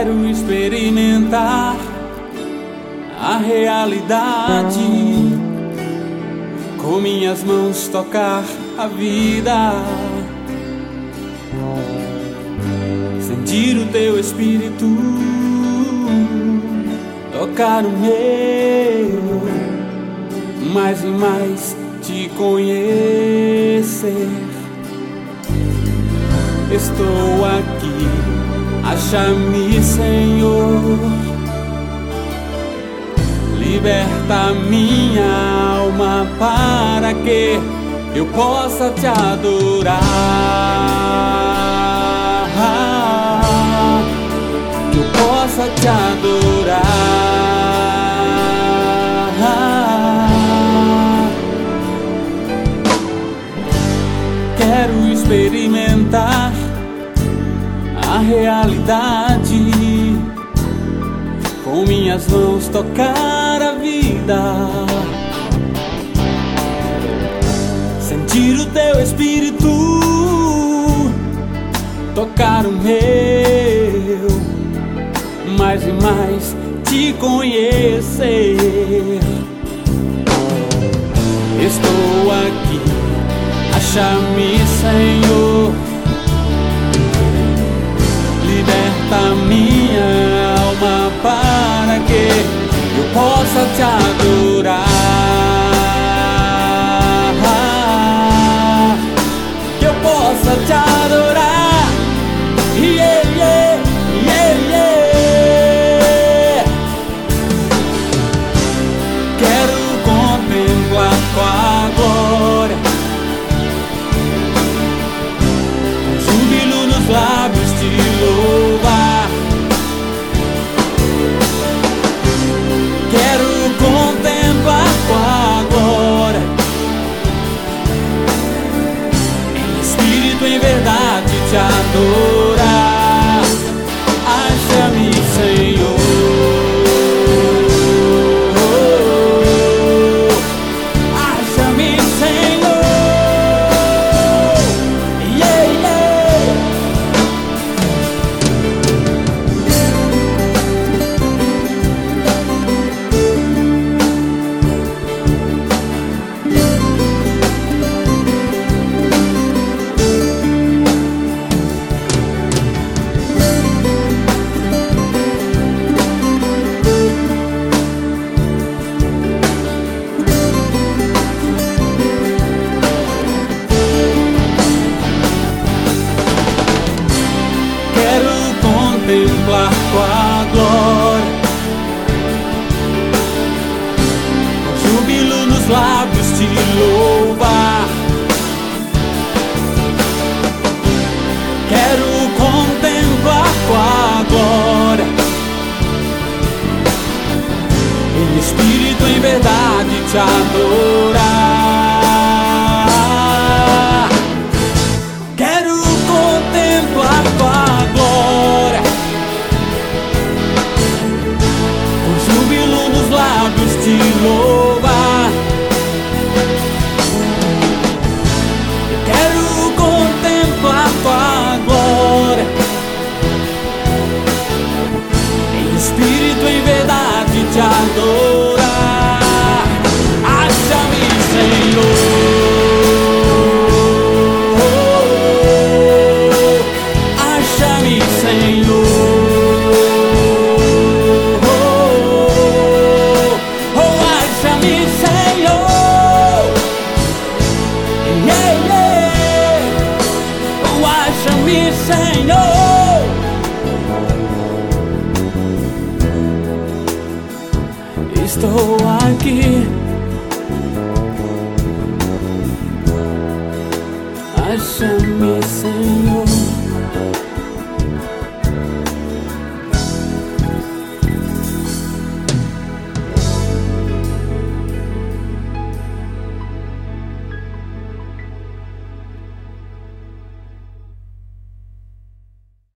Quero experimentar a realidade, com minhas mãos tocar a vida, sentir o teu espírito tocar o meu, mais e mais te conhecer. Estou aqui, acha-me, Senhor, liberta minha alma para que eu possa te adorar, que eu possa te adorar. Quero experimentar a realidade, com minhas mãos tocar a vida, sentir o teu espírito tocar o meu, mais e mais te conhecer. Estou aqui, acha-me, Senhor, liberta minha alma para que eu possa te adorar, que eu possa te adorar. Yeah, yeah, yeah, yeah. Quero contemplar tua glória, com júbilo nos lábios te louvar. Quero contemplar tua glória, em espírito, em verdade te adorar. Acha-me, Senhor, acha-me, Senhor. Yeah, yeah. Quero contemplar tua glória, com júbilo nos lábios te louvar. Quero contemplar tua glória, em espírito, em verdade te adorar. Quero contemplar tua glória, com júbilo nos lábios te louvar. Quero contemplar tua glória, em espírito, em verdade te adorar. Acha-me, Senhor, acha-me, Senhor. Oh, acha-me, Senhor. Yeah, yeah. Oh, acha-me, Senhor. Estou aqui,